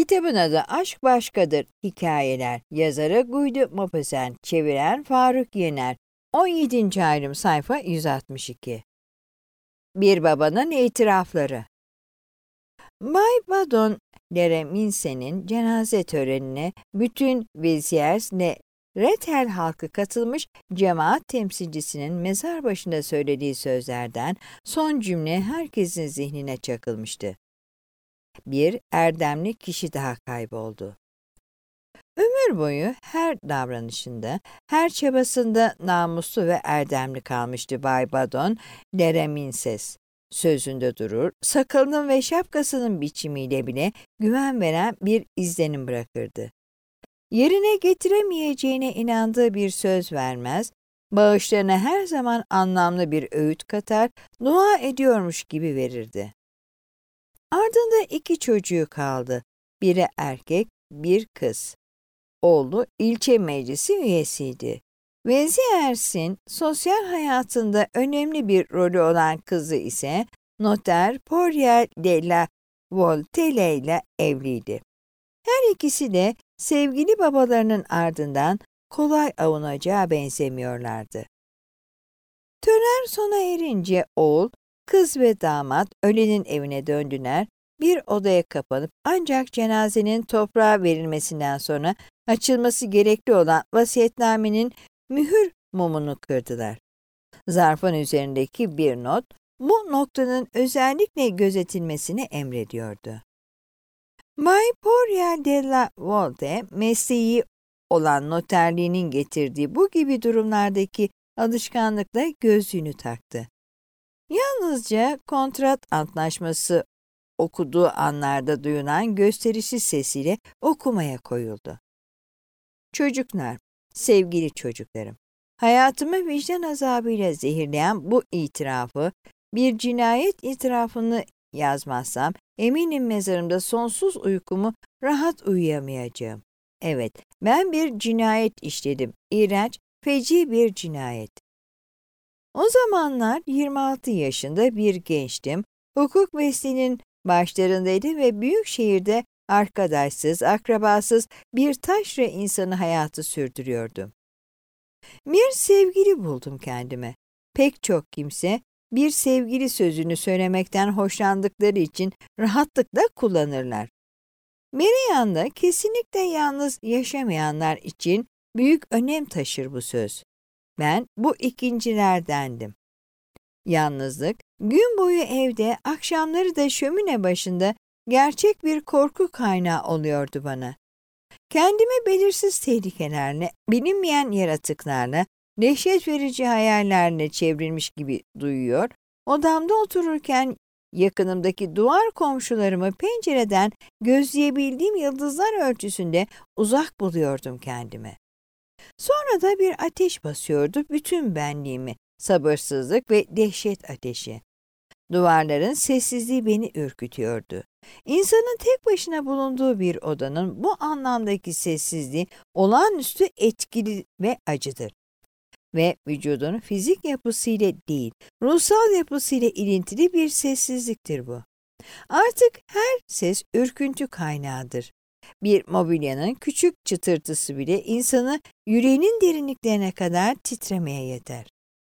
Kitabın adı Aşk Başkadır Hikayeler. Yazarı Guido Maupassant, çeviren Faruk Yener. 17. ayrım, sayfa 162. Bir babanın itirafları. Bay Badon Lereminse'nin cenaze törenine bütün Viziers ve Rethel halkı katılmış, cemaat temsilcisinin mezar başında söylediği sözlerden son cümle herkesin zihnine çakılmıştı. Bir erdemli kişi daha kayboldu. Ömür boyu her davranışında, her çabasında namuslu ve erdemli kalmıştı Bay Badon Lereminses. Sözünde durur, sakalının ve şapkasının biçimiyle bile güven veren bir izlenim bırakırdı. Yerine getiremeyeceğine inandığı bir söz vermez, bağışlarına her zaman anlamlı bir öğüt katar, dua ediyormuş gibi verirdi. Ardında 2 çocuğu kaldı. Biri erkek, bir kız. Oğlu ilçe meclisi üyesiydi. Viziers'in sosyal hayatında önemli bir rolü olan kızı ise Noter Poirier de la Voltelle ile evliydi. Her ikisi de sevgili babalarının ardından kolay avunacağı benzemiyorlardı. Tören sona erince oğul, kız ve damat ölenin evine döndüler, bir odaya kapanıp ancak cenazenin toprağa verilmesinden sonra açılması gerekli olan vasiyetnamenin mühür mumunu kırdılar. Zarfın üzerindeki bir not, bu noktanın özellikle gözetilmesini emrediyordu. Bay Poirier de la Volte, mesleği olan noterliğinin getirdiği bu gibi durumlardaki alışkanlıkla gözlüğünü taktı. Yalnızca kontrat antlaşması okuduğu anlarda duyulan gösterişli sesiyle okumaya koyuldu. Çocuklar, sevgili çocuklarım, hayatımı vicdan azabıyla zehirleyen bu itirafı, bir cinayet itirafını yazmazsam, eminim mezarımda sonsuz uykumu rahat uyuyamayacağım. Evet, ben bir cinayet işledim, iğrenç, feci bir cinayet. O zamanlar 26 yaşında bir gençtim, hukuk mesleğinin başlarındaydım ve büyük şehirde arkadaşsız, akrabasız bir taşra insanı hayatı sürdürüyordum. Bir sevgili buldum kendime. Pek çok kimse bir sevgili sözünü söylemekten hoşlandıkları için rahatlıkla kullanırlar. Bir yanda kesinlikle yalnız yaşamayanlar için büyük önem taşır bu söz. Ben bu ikincilerdendim. Yalnızlık, gün boyu evde, akşamları da şömine başında gerçek bir korku kaynağı oluyordu bana. Kendimi belirsiz tehlikelerle, bilinmeyen yaratıklarla, dehşet verici hayallerle çevrilmiş gibi duyuyor, odamda otururken yakınımdaki duvar komşularımı pencereden gözleyebildiğim yıldızlar ölçüsünde uzak buluyordum kendime. Sonra da bir ateş basıyordu bütün benliğimi, sabırsızlık ve dehşet ateşi. Duvarların sessizliği beni ürkütüyordu. İnsanın tek başına bulunduğu bir odanın bu anlamdaki sessizliği olağanüstü etkili ve acıdır. Ve vücudun fizik yapısıyla değil, ruhsal yapısıyla ilintili bir sessizliktir bu. Artık her ses ürküntü kaynağıdır. Bir mobilyanın küçük çıtırtısı bile insanı yüreğinin derinliklerine kadar titremeye yeter.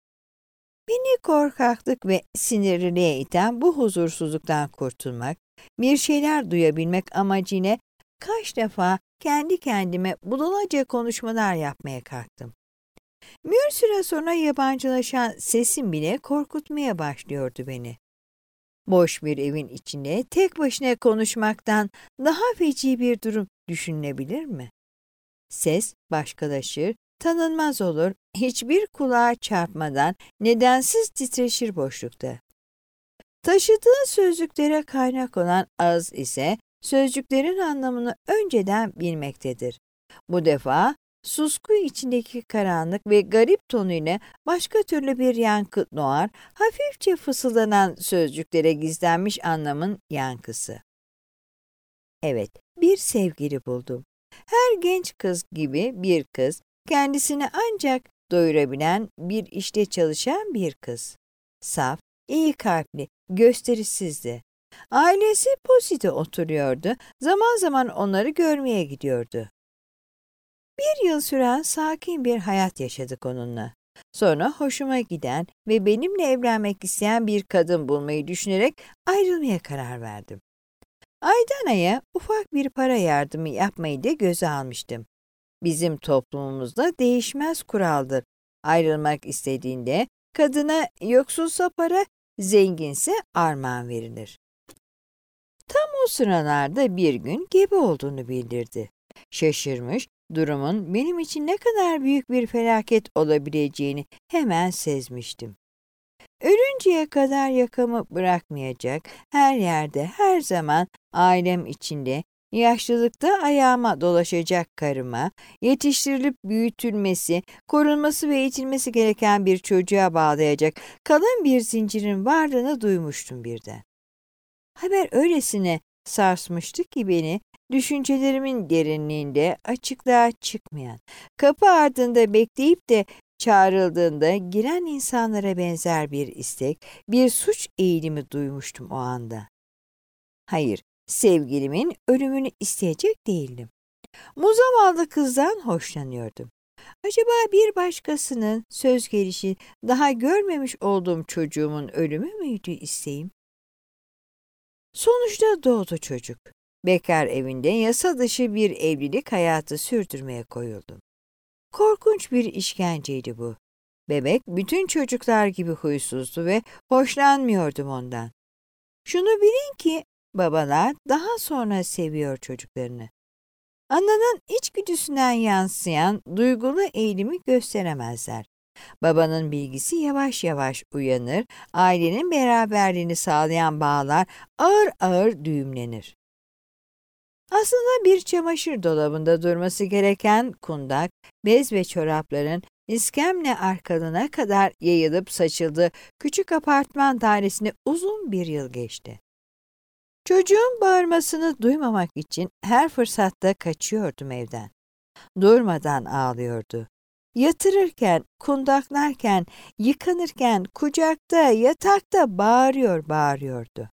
Beni korkaklık ve sinirliliğe iten bu huzursuzluktan kurtulmak, bir şeyler duyabilmek amacıyla kaç defa kendi kendime budalaca konuşmalar yapmaya kalktım. Bir süre sonra yabancılaşan sesim bile korkutmaya başlıyordu beni. Boş bir evin içinde tek başına konuşmaktan daha feci bir durum düşünülebilir mi? Ses başkalaşır, tanınmaz olur, hiçbir kulağa çarpmadan nedensiz titreşir boşlukta. Taşıdığı sözcüklere kaynak olan ağız ise sözcüklerin anlamını önceden bilmektedir. Bu defa susku içindeki karanlık ve garip tonuyla başka türlü bir yankı doğar, hafifçe fısıldanan sözcüklere gizlenmiş anlamın yankısı. Evet, bir sevgili buldum. Her genç kız gibi bir kız, kendisini ancak doyurabilen bir işte çalışan bir kız. Saf, iyi kalpli, gösterişsizdi. Ailesi Posit'e oturuyordu. Zaman zaman onları görmeye gidiyordu. Bir yıl süren sakin bir hayat yaşadık onunla. Sonra hoşuma giden ve benimle evlenmek isteyen bir kadın bulmayı düşünerek ayrılmaya karar verdim. Aydan aya ufak bir para yardımı yapmayı da göze almıştım. Bizim toplumumuzda değişmez kuraldır. Ayrılmak istediğinde kadına yoksulsa para, zenginse armağan verilir. Tam o sıralarda bir gün gebe olduğunu bildirdi. Şaşırmış, durumun benim için ne kadar büyük bir felaket olabileceğini hemen sezmiştim. Ölünceye kadar yakamı bırakmayacak, her yerde, her zaman ailem içinde, yaşlılıkta ayağıma dolaşacak karıma, yetiştirilip büyütülmesi, korunması ve eğitilmesi gereken bir çocuğa bağlayacak kalın bir zincirin varlığını duymuştum birden. Haber öylesine sarsmıştı ki beni, düşüncelerimin derinliğinde açıklığa çıkmayan, kapı ardında bekleyip de çağrıldığında giren insanlara benzer bir istek, bir suç eğilimi duymuştum o anda. Hayır, sevgilimin ölümünü isteyecek değildim. Bu zavallı kızdan hoşlanıyordum. Acaba bir başkasının söz gelişi daha görmemiş olduğum çocuğumun ölümü müydü isteğim? Sonuçta doğdu çocuk. Bekar evinde yasa dışı bir evlilik hayatı sürdürmeye koyuldum. Korkunç bir işkenceydi bu. Bebek bütün çocuklar gibi huysuzdu ve hoşlanmıyordum ondan. Şunu bilin ki babalar daha sonra seviyor çocuklarını. Ananın içgüdüsünden yansıyan duygulu eğilimi gösteremezler. Babanın bilgisi yavaş yavaş uyanır, ailenin beraberliğini sağlayan bağlar ağır ağır düğümlenir. Aslında bir çamaşır dolabında durması gereken kundak, bez ve çorapların iskemle arkalığına kadar yayılıp saçıldığı küçük apartman dairesinde uzun bir yıl geçti. Çocuğun bağırmasını duymamak için her fırsatta kaçıyordum evden. Durmadan ağlıyordu. Yatırırken, kundaklarken, yıkanırken, kucakta, yatakta bağırıyordu.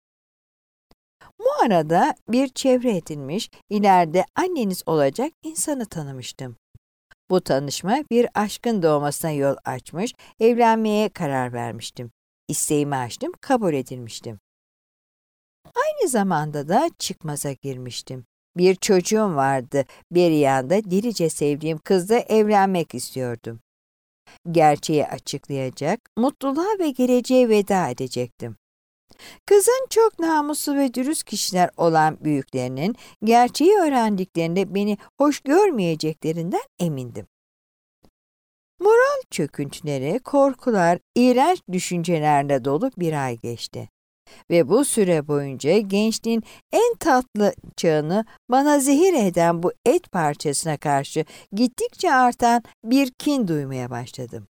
Bu arada bir çevre edinmiş, ileride anneniz olacak insanı tanımıştım. Bu tanışma bir aşkın doğmasına yol açmış, evlenmeye karar vermiştim. İsteğimi açtım, kabul edilmiştim. Aynı zamanda da çıkmaza girmiştim. Bir çocuğum vardı, bir yanda delice sevdiğim kızla evlenmek istiyordum. Gerçeği açıklayacak, mutluluğa ve geleceğe veda edecektim. Kızın çok namuslu ve dürüst kişiler olan büyüklerinin gerçeği öğrendiklerinde beni hoş görmeyeceklerinden emindim. Moral çöküntüleri, korkular, iğrenç düşüncelerle dolu bir ay geçti. Ve bu süre boyunca gençliğin en tatlı çağını bana zehir eden bu et parçasına karşı gittikçe artan bir kin duymaya başladım.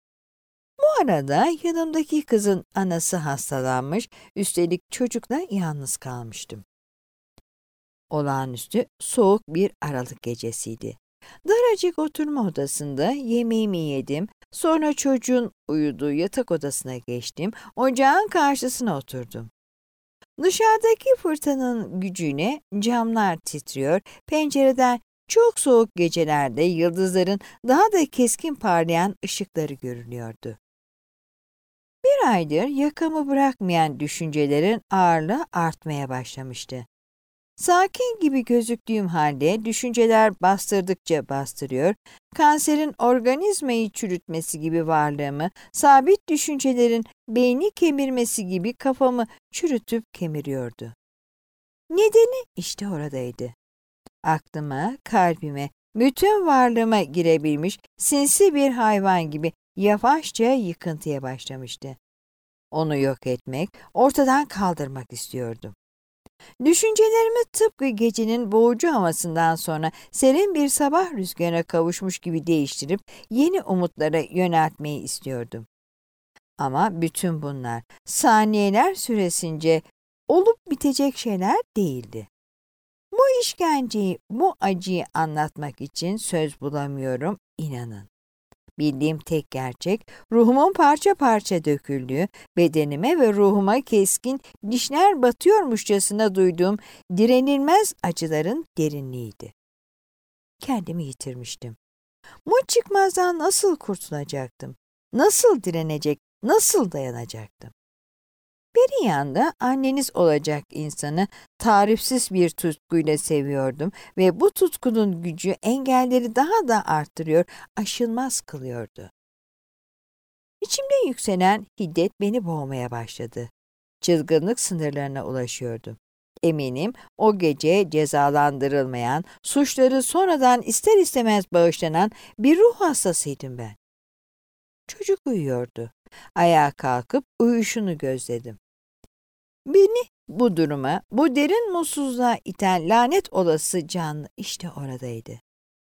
Bu arada yanımdaki kızın anası hastalanmış, üstelik çocukla yalnız kalmıştım. Olağanüstü soğuk bir Aralık gecesiydi. Daracık oturma odasında yemeğimi yedim, sonra çocuğun uyuduğu yatak odasına geçtim, ocağın karşısına oturdum. Dışarıdaki fırtınanın gücüne camlar titriyor, pencereden çok soğuk gecelerde yıldızların daha da keskin parlayan ışıkları görünüyordu. Bir aydır yakamı bırakmayan düşüncelerin ağırlığı artmaya başlamıştı. Sakin gibi gözüktüğüm halde düşünceler bastırdıkça bastırıyor, kanserin organizmayı çürütmesi gibi varlığımı, sabit düşüncelerin beyni kemirmesi gibi kafamı çürütüp kemiriyordu. Nedeni işte oradaydı. Aklıma, kalbime, bütün varlığıma girebilmiş sinsi bir hayvan gibi yavaşça yıkıntıya başlamıştı. Onu yok etmek, ortadan kaldırmak istiyordum. Düşüncelerimi tıpkı gecenin boğucu havasından sonra serin bir sabah rüzgarına kavuşmuş gibi değiştirip yeni umutlara yöneltmeyi istiyordum. Ama bütün bunlar saniyeler süresince olup bitecek şeyler değildi. Bu işkenceyi, bu acıyı anlatmak için söz bulamıyorum, inanın. Bildiğim tek gerçek, ruhumun parça parça döküldüğü, bedenime ve ruhuma keskin dişler batıyormuşçasına duyduğum direnilmez acıların derinliğiydi. Kendimi yitirmiştim. Bu çıkmazdan nasıl kurtulacaktım? Nasıl direnecek, nasıl dayanacaktım? Bir yanda anneniz olacak insanı tarifsiz bir tutkuyla seviyordum ve bu tutkunun gücü engelleri daha da arttırıyor, aşılmaz kılıyordu. İçimde yükselen hiddet beni boğmaya başladı. Çılgınlık sınırlarına ulaşıyordu. Eminim o gece cezalandırılmayan, suçları sonradan ister istemez bağışlanan bir ruh hastasıydım ben. Çocuk uyuyordu. Ayağa kalkıp uyuşunu gözledim. Beni bu duruma, bu derin mutsuzluğa iten lanet olası canlı işte oradaydı.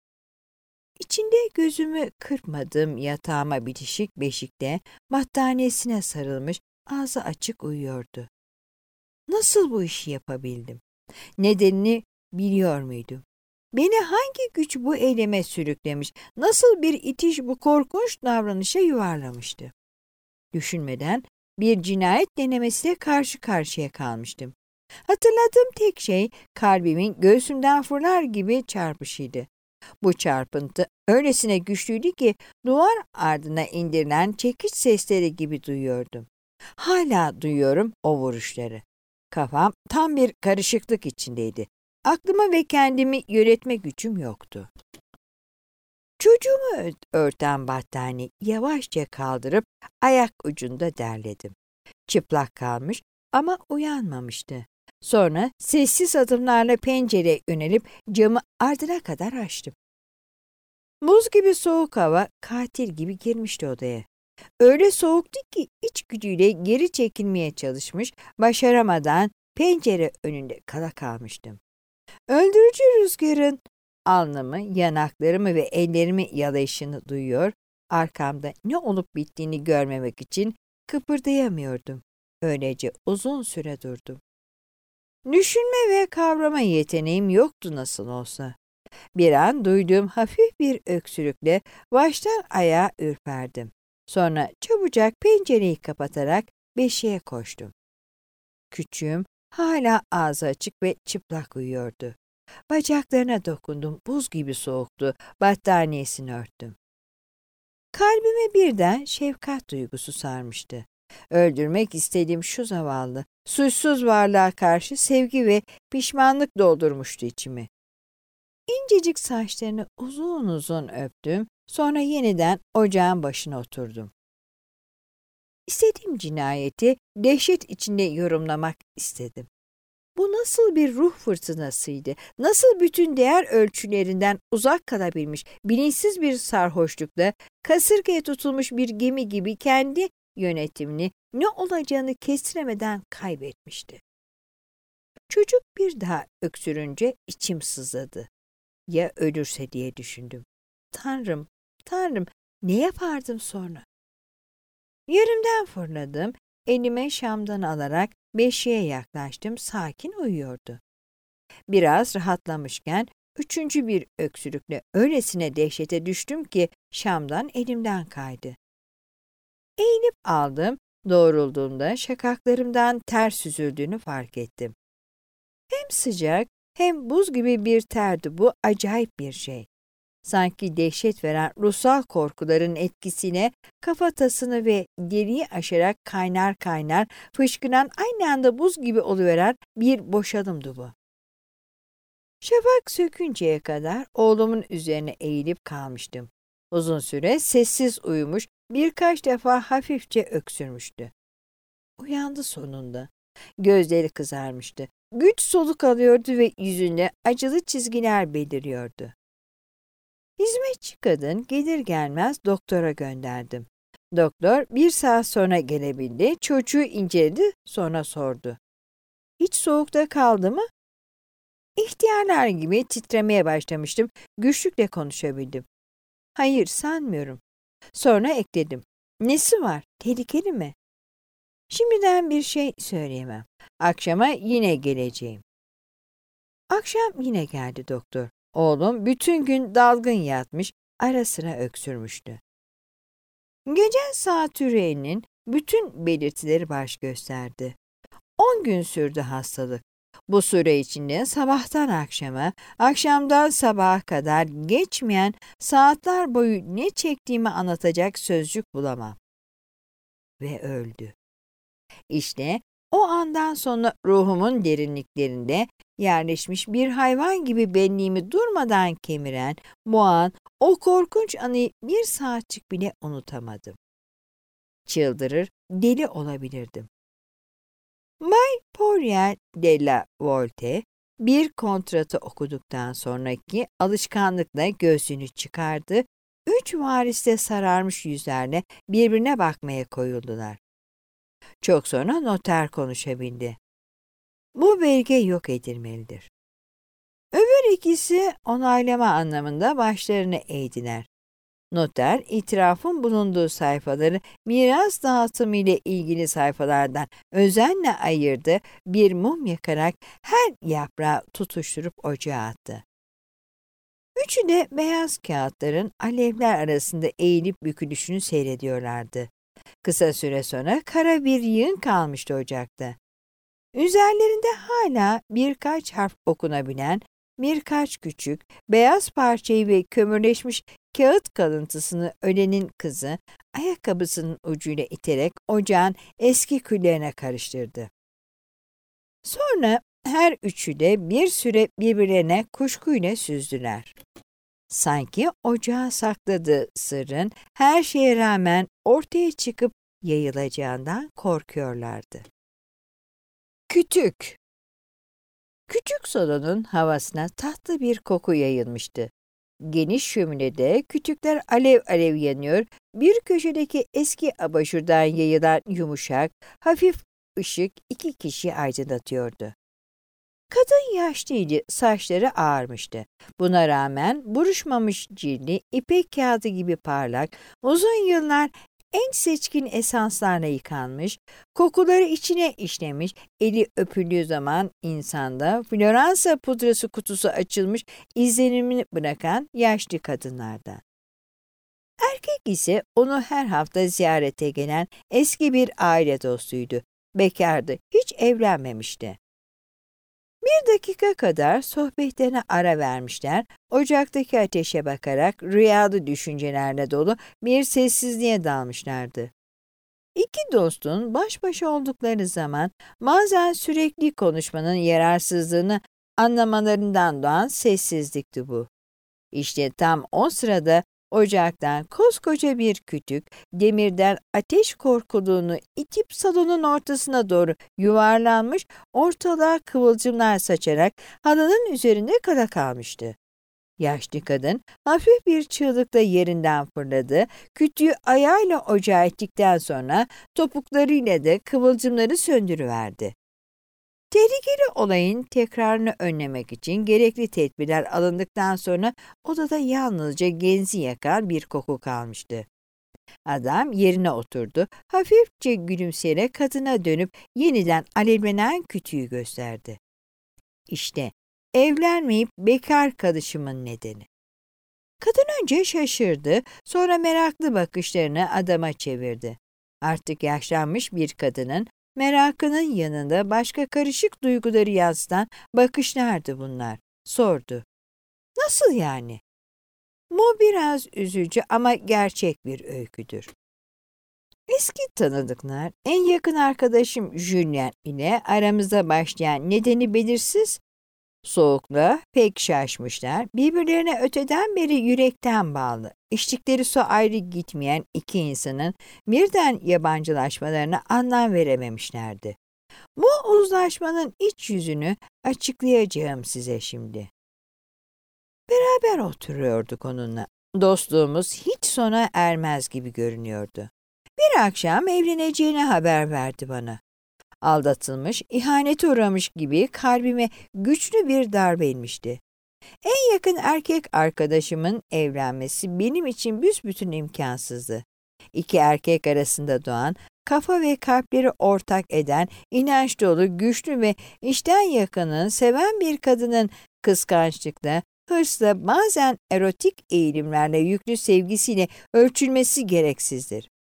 İçinde gözümü kırpmadığım yatağıma bitişik beşikte battaniyesine sarılmış, ağzı açık uyuyordu. Nasıl bu işi yapabildim? Nedenini biliyor muydum? Beni hangi güç bu eyleme sürüklemiş, nasıl bir itiş bu korkunç davranışa yuvarlamıştı? Düşünmeden bir cinayet denemesiyle karşı karşıya kalmıştım. Hatırladığım tek şey kalbimin göğsümden fırlar gibi çarpışıydı. Bu çarpıntı öylesine güçlüydü ki duvar ardına indirilen çekiç sesleri gibi duyuyordum. Hala duyuyorum o vuruşları. Kafam tam bir karışıklık içindeydi. Aklımı ve kendimi yönetme gücüm yoktu. Çocuğumu örten battaniye yavaşça kaldırıp ayak ucunda derledim. Çıplak kalmış ama uyanmamıştı. Sonra sessiz adımlarla pencereye yönelip camı ardına kadar açtım. Buz gibi soğuk hava katil gibi girmişti odaya. Öyle soğuktu ki iç gücüyle geri çekilmeye çalışmış, başaramadan pencere önünde kala kalmıştım. Öldürücü rüzgarın alnımı, yanaklarımı ve ellerimi yalayışını duyuyor, arkamda ne olup bittiğini görmemek için kıpırdayamıyordum. Öylece uzun süre durdum. Düşünme ve kavrama yeteneğim yoktu nasıl olsa. Bir an duyduğum hafif bir öksürükle baştan ayağa ürperdim. Sonra çabucak pencereyi kapatarak beşiğe koştum. Küçüğüm hala ağzı açık ve çıplak uyuyordu. Bacaklarına dokundum, buz gibi soğuktu, battaniyesini örttüm. Kalbime birden şefkat duygusu sarmıştı. Öldürmek istediğim şu zavallı, suçsuz varlığa karşı sevgi ve pişmanlık doldurmuştu içimi. İncecik saçlarını uzun uzun öptüm, sonra yeniden ocağın başına oturdum. İstediğim cinayeti dehşet içinde yorumlamak istedim. Bu nasıl bir ruh fırtınasıydı? Nasıl bütün değer ölçülerinden uzak kalabilmiş, bilinçsiz bir sarhoşlukla, kasırgaya tutulmuş bir gemi gibi kendi yönetimini, ne olacağını kestiremeden kaybetmişti. Çocuk bir daha öksürünce içim sızladı. Ya ölürse diye düşündüm. Tanrım, Tanrım, ne yapardım sonra? Yerimden fırladım, elime şamdan alarak beşiğe yaklaştım, sakin uyuyordu. Biraz rahatlamışken üçüncü bir öksürükle öylesine dehşete düştüm ki şamdan elimden kaydı. Eğilip aldım, doğrulduğumda şakaklarımdan ter süzüldüğünü fark ettim. Hem sıcak hem buz gibi bir terdi bu, acayip bir şey. Sanki dehşet veren ruhsal korkuların etkisine kafatasını ve deriyi aşarak kaynar kaynar fışkıran, aynı anda buz gibi oluveren bir boşalımdı bu. Şafak sökünceye kadar oğlumun üzerine eğilip kalmıştım. Uzun süre sessiz uyumuş, birkaç defa hafifçe öksürmüştü. Uyandı sonunda. Gözleri kızarmıştı. Güç soluk alıyordu ve yüzünde acılı çizgiler beliriyordu. Hizmetçi kadın gelir gelmez doktora gönderdim. Doktor 1 saat sonra gelebildi, çocuğu inceledi, sonra sordu. Hiç soğukta kaldı mı? İhtiyarlar gibi titremeye başlamıştım, güçlükle konuşabildim. Hayır, sanmıyorum. Sonra ekledim. Nesi var, tehlikeli mi? Şimdiden bir şey söyleyemem. Akşama yine geleceğim. Akşam yine geldi doktor. Oğlum bütün gün dalgın yatmış, ara sıra öksürmüştü. Gece Satürn'ün bütün belirtileri baş gösterdi. 10 gün sürdü hastalık. Bu süre içinde sabahtan akşama, akşamdan sabaha kadar geçmeyen saatler boyu ne çektiğimi anlatacak sözcük bulamam. Ve öldü. İşte o andan sonra ruhumun derinliklerinde yerleşmiş bir hayvan gibi benliğimi durmadan kemiren bu an, o korkunç anıyı bir saatçik bile unutamadım. Çıldırır, deli olabilirdim. Bay Poirier de la Volte bir kontratı okuduktan sonraki alışkanlıkla göğsünü çıkardı, 3 varis de sararmış yüzlerle birbirine bakmaya koyuldular. Çok sonra noter konuşabildi. Bu belge yok edilmelidir. Öbür ikisi onaylama anlamında başlarını eğdiler. Noter, itirafın bulunduğu sayfaları miras dağıtımı ile ilgili sayfalardan özenle ayırdı, bir mum yakarak her yaprağı tutuşturup ocağa attı. Üçü de beyaz kağıtların alevler arasında eğilip bükülüşünü seyrediyorlardı. Kısa süre sonra kara bir yığın kalmıştı ocakta. Üzerlerinde hala birkaç harf okunabilen birkaç küçük beyaz parçayı ve kömürleşmiş kağıt kalıntısını ölenin kızı ayakkabısının ucuyla iterek ocağın eski küllerine karıştırdı. Sonra her üçü de bir süre birbirlerine kuşkuyla süzdüler. Sanki ocağa sakladığı sırrın her şeye rağmen ortaya çıkıp yayılacağından korkuyorlardı. Kütük. Küçük salonun havasına tatlı bir koku yayılmıştı. Geniş şöminede kütükler alev alev yanıyor, bir köşedeki eski abajurdan yayılan yumuşak, hafif ışık 2 kişiyi aydınlatıyordu. Kadın yaşlıydı, saçları ağarmıştı. Buna rağmen buruşmamış cildi, ipek kağıdı gibi parlak, uzun yıllar en seçkin esanslarla yıkanmış, kokuları içine işlemiş, eli öpüldüğü zaman insanda Floransa pudrası kutusu açılmış izlenimini bırakan yaşlı kadınlardan. Erkek ise onu her hafta ziyarete gelen eski bir aile dostuydu. Bekardı, hiç evlenmemişti. 1 dakika kadar sohbetlerine ara vermişler, ocaktaki ateşe bakarak rüyalı düşüncelerle dolu bir sessizliğe dalmışlardı. İki dostun baş başa oldukları zaman bazen sürekli konuşmanın yararsızlığını anlamalarından doğan sessizlikti bu. İşte tam o sırada ocaktan koskoca bir kütük demirden ateş korkuluğunu itip salonun ortasına doğru yuvarlanmış, ortalığa kıvılcımlar saçarak halının üzerinde kala kalmıştı. Yaşlı kadın hafif bir çığlıkla yerinden fırladı, kütüğü ayağıyla ocağa ittikten sonra topuklarıyla da kıvılcımları söndürüverdi. Tehlikeli olayın tekrarını önlemek için gerekli tedbirler alındıktan sonra odada yalnızca genzi yakan bir koku kalmıştı. Adam yerine oturdu, hafifçe gülümseyerek kadına dönüp yeniden alevlenen kütüğü gösterdi. İşte evlenmeyip bekar kalışımın nedeni. Kadın önce şaşırdı, sonra meraklı bakışlarını adama çevirdi. Artık yaşlanmış bir kadının merakının yanında başka karışık duyguları yansıtan bakışlardı bunlar. Sordu. Nasıl yani? Bu biraz üzücü ama gerçek bir öyküdür. Eski tanıdıklar, en yakın arkadaşım Julien ile aramızda başlayan nedeni belirsiz soğukla pek şaşmışlar. Birbirlerine öteden beri yürekten bağlı, içtikleri su ayrı gitmeyen iki insanın birden yabancılaşmalarına anlam verememişlerdi. Bu uzlaşmanın iç yüzünü açıklayacağım size şimdi. Beraber oturuyorduk onunla. Dostluğumuz hiç sona ermez gibi görünüyordu. Bir akşam evleneceğini haber verdi bana. Aldatılmış, ihanete uğramış gibi kalbime güçlü bir darbe inmişti. En yakın erkek arkadaşımın evlenmesi benim için büsbütün imkansızdı. İki erkek arasında doğan, kafa ve kalpleri ortak eden, inanç dolu, güçlü ve içten yakının, seven bir kadının kıskançlıkla, hırsla, bazen erotik eğilimlerle yüklü sevgisiyle ölçülmesi gereksizdir.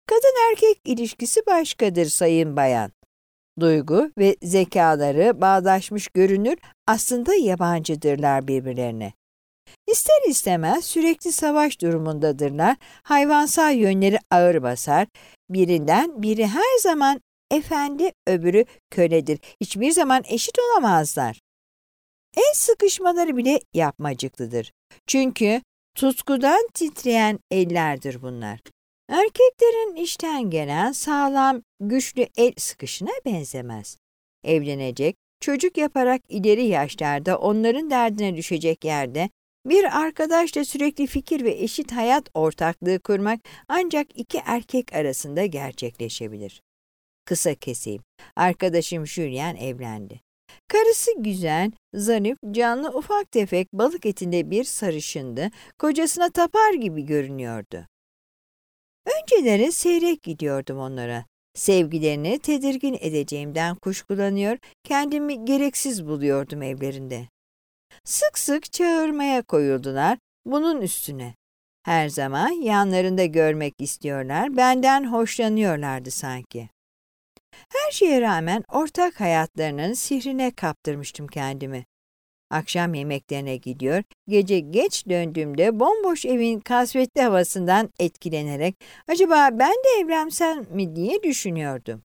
Kadın erkek ilişkisi başkadır sayın bayan. Duygu ve zekaları bağdaşmış görünür, aslında yabancıdırlar birbirlerine. İster istemez sürekli savaş durumundadırlar, hayvansal yönleri ağır basar, birinden biri her zaman efendi, öbürü köledir, hiçbir zaman eşit olamazlar. El sıkışmaları bile yapmacıklıdır. Çünkü tutkudan titreyen ellerdir bunlar. Erkeklerin işten gelen sağlam, güçlü el sıkışına benzemez. Evlenecek, çocuk yaparak ileri yaşlarda onların derdine düşecek yerde bir arkadaşla sürekli fikir ve eşit hayat ortaklığı kurmak ancak iki erkek arasında gerçekleşebilir. Kısa keseyim. Arkadaşım Julien evlendi. Karısı güzel, zarif, canlı, ufak tefek balık etinde bir sarışındı, kocasına tapar gibi görünüyordu. Önceleri seyrek gidiyordum onlara. Sevgilerini tedirgin edeceğimden kuşkulanıyor, kendimi gereksiz buluyordum evlerinde. Sık sık çağırmaya koyuldular bunun üstüne. Her zaman yanlarında görmek istiyorlar, benden hoşlanıyorlardı sanki. Her şeye rağmen ortak hayatlarının sihrine kaptırmıştım kendimi. Akşam yemeklerine gidiyor, gece geç döndüğümde bomboş evin kasvetli havasından etkilenerek acaba ben de evlensem mi diye düşünüyordum.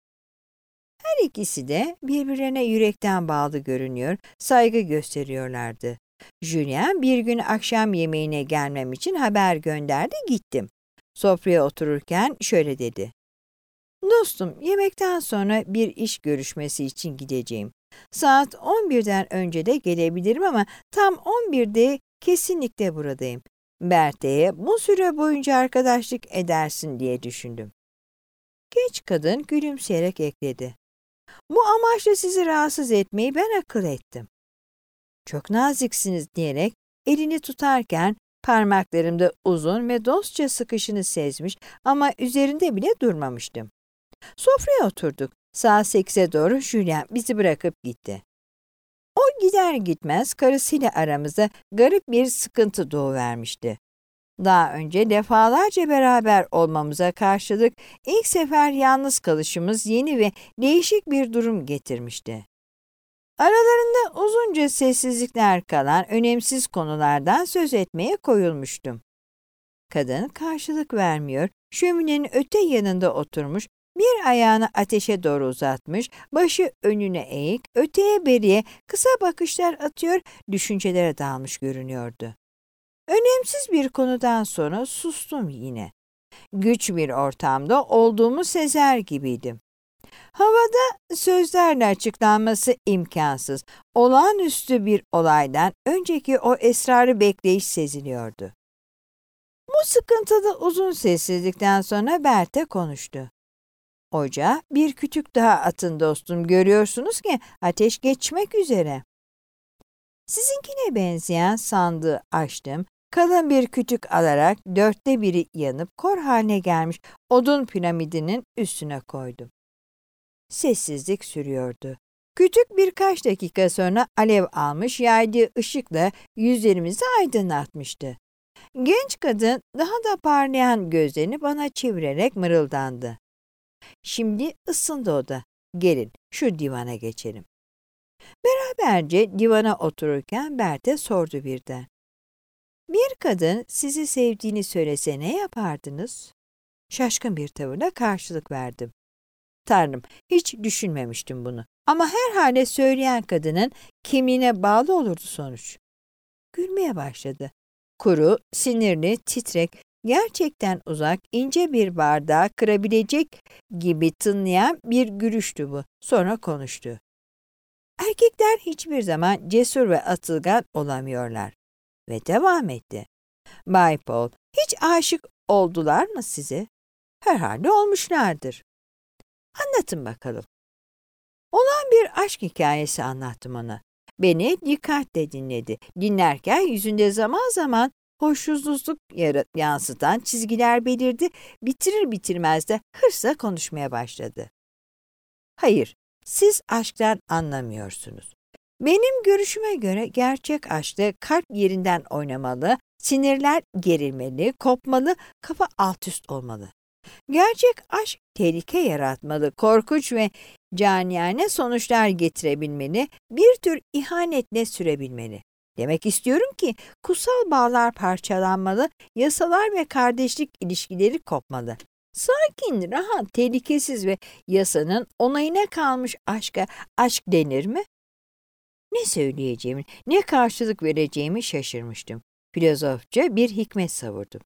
Her ikisi de birbirlerine yürekten bağlı görünüyor, saygı gösteriyorlardı. Julien bir gün akşam yemeğine gelmem için haber gönderdi, gittim. Sofraya otururken şöyle dedi. Dostum, yemekten sonra bir iş görüşmesi için gideceğim. Saat 11'den önce de gelebilirim ama tam 11'de kesinlikle buradayım. Berte'ye bu süre boyunca arkadaşlık edersin diye düşündüm. Genç kadın gülümseyerek ekledi. Bu amaçla sizi rahatsız etmeyi ben akıl ettim. Çok naziksiniz diyerek elini tutarken parmaklarımda uzun ve dostça sıkışını sezmiş ama üzerinde bile durmamıştım. Sofraya oturduk. Saat 8'e doğru Julien bizi bırakıp gitti. O gider gitmez karısıyla aramızda garip bir sıkıntı doğuvermişti. Daha önce defalarca beraber olmamıza karşılık ilk sefer yalnız kalışımız yeni ve değişik bir durum getirmişti. Aralarında uzunca sessizlikler kalan önemsiz konulardan söz etmeye koyulmuştum. Kadın karşılık vermiyor, şöminenin öte yanında oturmuş, bir ayağını ateşe doğru uzatmış, başı önüne eğik, öteye beriye kısa bakışlar atıyor, düşüncelere dalmış görünüyordu. Önemsiz bir konudan sonra sustum yine. Güç bir ortamda olduğumu sezer gibiydim. Havada sözlerle açıklanması imkansız, olağanüstü bir olaydan önceki o esrarı bekleyiş seziliyordu. Bu sıkıntılı uzun sessizlikten sonra Berthe konuştu. Ocağa bir kütük daha atın dostum, görüyorsunuz ki ateş geçmek üzere. Sizinkine benzeyen sandığı açtım, kalın bir kütük alarak 1/4 yanıp kor haline gelmiş odun piramidinin üstüne koydum. Sessizlik sürüyordu. Kütük birkaç dakika sonra alev almış, yaydığı ışıkla yüzlerimizi aydınlatmıştı. Genç kadın daha da parlayan gözlerini bana çevirerek mırıldandı. Şimdi ısındı o da. Gelin şu divana geçelim. Beraberce divana otururken Berthe sordu birden. Bir kadın sizi sevdiğini söylese ne yapardınız? Şaşkın bir tavırla karşılık verdim. Tanrım, hiç düşünmemiştim bunu. Ama herhalde söyleyen kadının kimliğine bağlı olurdu sonuç. Gülmeye başladı. Kuru, sinirli, titrek, gerçekten uzak, ince bir bardağı kırabilecek gibi tınlayan bir gülüştü bu. Sonra konuştu. Erkekler hiçbir zaman cesur ve atılgan olamıyorlar. Ve devam etti. Bay Paul, hiç aşık oldular mı size? Herhalde olmuşlardır. Anlatın bakalım. Olan bir aşk hikayesi anlattım ona. Beni dikkatle dinledi. Dinlerken yüzünde zaman zaman hoşnutsuzluk yansıtan çizgiler belirdi. Bitirir bitirmez de hırsla konuşmaya başladı. Hayır, siz aşktan anlamıyorsunuz. Benim görüşüme göre gerçek aşkta kalp yerinden oynamalı, sinirler gerilmeli, kopmalı, kafa alt üst olmalı. Gerçek aşk tehlike yaratmalı, korkunç ve caniyane sonuçlar getirebilmeli, bir tür ihanetle sürebilmeli. Demek istiyorum ki kutsal bağlar parçalanmalı, yasalar ve kardeşlik ilişkileri kopmalı. Sakin, rahat, tehlikesiz ve yasanın onayına kalmış aşka aşk denir mi? Ne söyleyeceğimi, ne karşılık vereceğimi şaşırmıştım. Filozofça bir hikmet savurdum.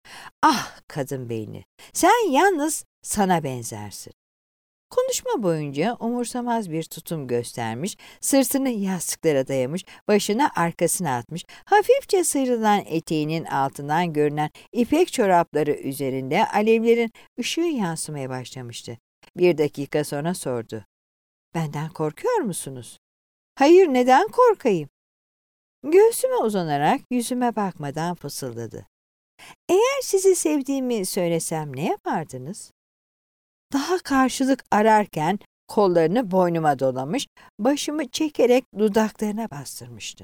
Ah kadın beyni, sen yalnız sana benzersin. Konuşma boyunca umursamaz bir tutum göstermiş, sırtını yastıklara dayamış, başını arkasına atmış, hafifçe sıyrılan eteğinin altından görünen ipek çorapları üzerinde alevlerin ışığı yansımaya başlamıştı. 1 dakika sonra sordu. Benden korkuyor musunuz? Hayır, neden korkayım? Göğsüme uzanarak yüzüme bakmadan fısıldadı. Eğer sizi sevdiğimi söylesem ne yapardınız? Daha karşılık ararken kollarını boynuma dolamış, başımı çekerek dudaklarına bastırmıştı.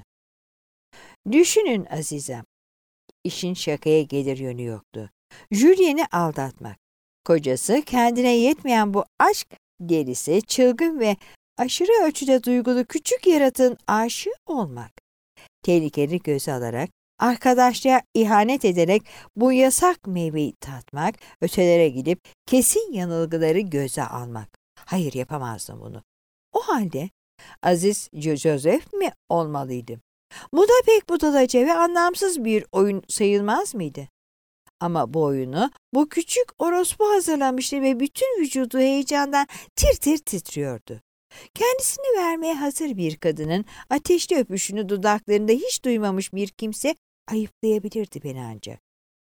Düşünün azizem, işin şakaya gelir yönü yoktu. Julien'i aldatmak, kocası kendine yetmeyen bu aşk delisi, çılgın ve aşırı ölçüde duygulu küçük yaratığın aşığı olmak. Tehlikeli göze alarak, arkadaşlığa ihanet ederek bu yasak meyveyi tatmak, ötelere gidip kesin yanılgıları göze almak. Hayır, yapamazdım bunu. O halde Aziz Joseph mi olmalıydım? Bu da pek budalaca ve anlamsız bir oyun sayılmaz mıydı? Ama bu oyunu bu küçük orospu hazırlamıştı ve bütün vücudu heyecandan tir tir titriyordu. Kendisini vermeye hazır bir kadının ateşli öpüşünü dudaklarında hiç duymamış bir kimse ayıplayabilirdi beni ancak.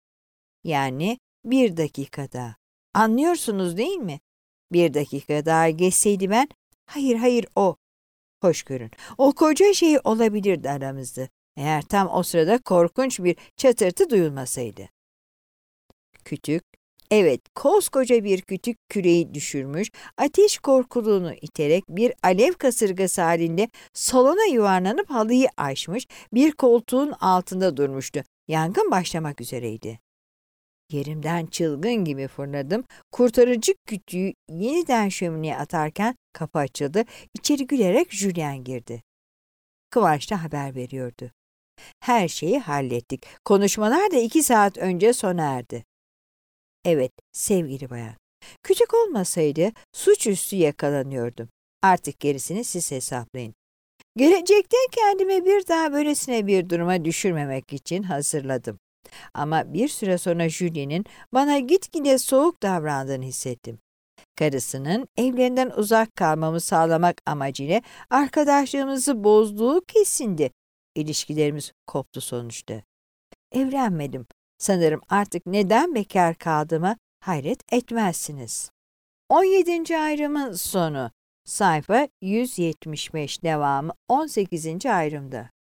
Yani 1 dakikada. Anlıyorsunuz değil mi? 1 dakika daha geçseydi ben, hayır o. Hoş görün, o koca şey olabilirdi aramızda. Eğer tam o sırada korkunç bir çatırtı duyulmasaydı. Kütük, evet koskoca bir kütük küreği düşürmüş, ateş korkuluğunu iterek bir alev kasırgası halinde salona yuvarlanıp halıyı aşmış, bir koltuğun altında durmuştu. Yangın başlamak üzereydi. Yerimden çılgın gibi fırladım, kurtarıcı kütüğü yeniden şömineye atarken kapı açıldı, içeri gülerek Julien girdi. Kıvanç da haber veriyordu. Her şeyi hallettik, konuşmalar da 2 saat önce sona erdi. Evet, sevgili bayan. Küçük olmasaydı suçüstü yakalanıyordum. Artık gerisini siz hesaplayın. Gelecekte kendimi bir daha böylesine bir duruma düşürmemek için hazırladım. Ama bir süre sonra Julien'in bana gitgide soğuk davrandığını hissettim. Karısının evlerinden uzak kalmamı sağlamak amacıyla arkadaşlığımızı bozduğu kesindi. İlişkilerimiz koptu sonuçta. Evlenmedim. Sanırım artık neden bekar kaldığıma hayret etmezsiniz. 17. ayrımın sonu. Sayfa 175, devamı 18. ayrımda.